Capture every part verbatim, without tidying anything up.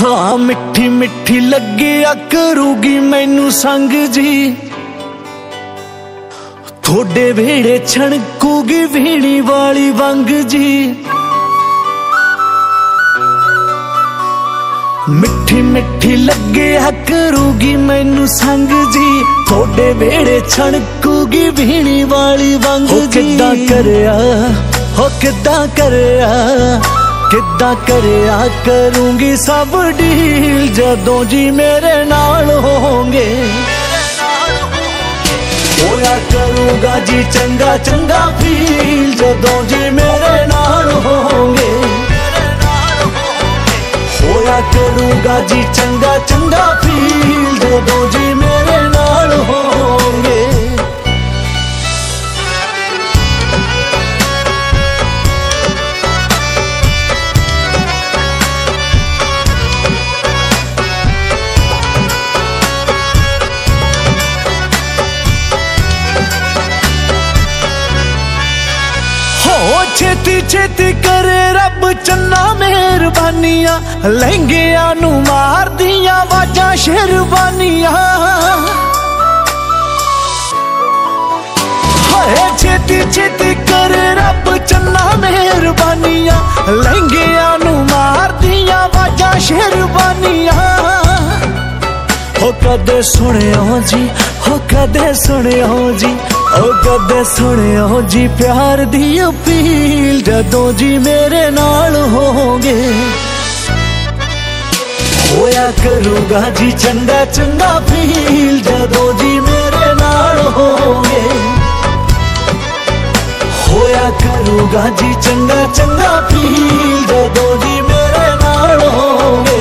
हाँ मिठी मिठी लगिया करूगी मैनू संग जी, थोड़े वेड़े छणकूगी वीणी वाली वंग जी। मिठी मिठी लगिया करूगी मैनू संग जी, थोड़े वेड़े छणकूगी वीणी वाली वंग जी। किद्दां करया हो किद्दां करया किद्दां करया करूंगी सब डील जदों जी मेरे नाल होंगे। होया करूंगा जी चंगा चंगा फील जदों जी मेरे नाल होंगे। होया करूंगा जी चंगा चंगा फील जदों जी मेरे नाल होंगे। छेती छेती करे रब चन्ना मेहरबानियां, लहंगिया नू मार दिया वाजा शेरवानियां। छेती छेती करे रब चन्ना मेहरबानियां, लहंगिया नू मार दिया वाजा शेरवानियां। हो कदे सुनियो जी हो कदे सुनियो जी ओ कदे सुनियो जी प्यार दी अपील जदों जी मेरे नाल होंगे। होया करूंगा जी चंगा चंगा फील जदों जी मेरे नाल होंगे। होया करूंगा जी चंगा चंगा फील जदों जी मेरे नाल होंगे।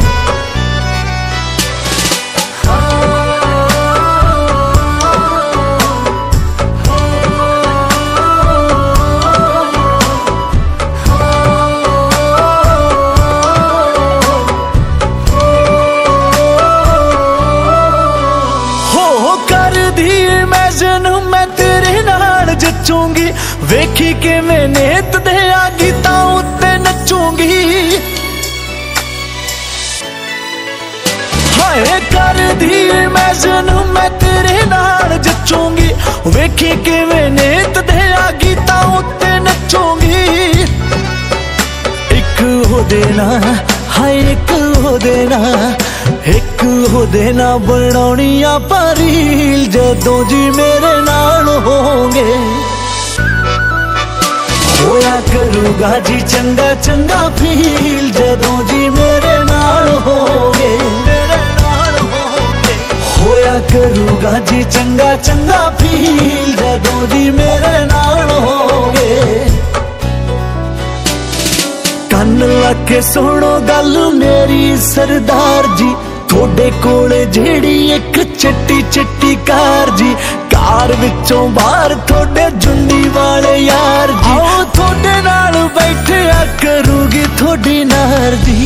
मैं तेरे नाल जचूंगी, वेखी के मैं नेत दे गीता उत्ते नचूंगी। हाय कर दी मैं जनू मैं तेरे नाल जचूंगी, वेखी के मैं नेत दे गीता उत्ते नचूंगी। एक हो देना हाय एक हो देना एक हो देना बनाउणियां पारील जदों जी मेरे नाल होंगे। होया करूंगा जी चंगा चंगा फील जदों जी मेरे नाल होंगे। होया करूंगा जी चंगा चंगा फील जदों जी मेरे नाल होंगे। कन लगे सुनो गल मेरी सरदार जी, थोड़े कोले जेड़ी एक चिट्टी चिट्टी कार जी, कार विचों बाहर थोड़े जुंडी वाले यार जी। आओ थोड़े नाल बैठिया करूगी थोड़ी नार जी।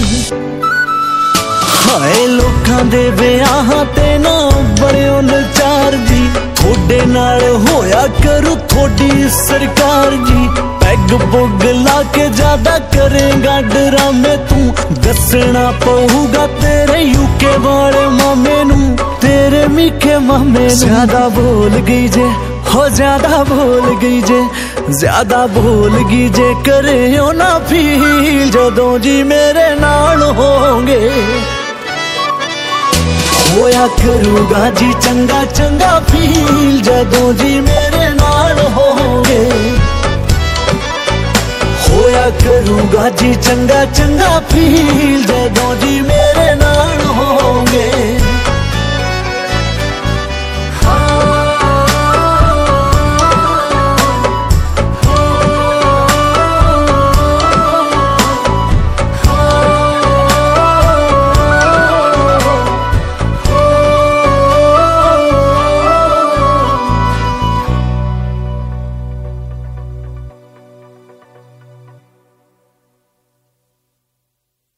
हाय लोकां दे ब्याहां ते ना बड़ियों नचार जी, थोड़े नाल होया करू थोड़ी सरकार जी। पैग पुग ला के ज्यादा करेगा डरामे तू, दसना पऊगा तेरे यूके वाले मामे नू, तेरे मीठे मामे नू। ज्यादा बोल गई जे हो ज्यादा बोल गई जे ज्यादा बोल गई जे करे ओ ना फील जदों जी मेरे नाल होंगे। होया करूंगा जी चंगा चंगा फील जदों जी मेरे नाल होंगे। होया करूंगा जी चंगा चंगा फील जदों जी मेरे नाल होंगे।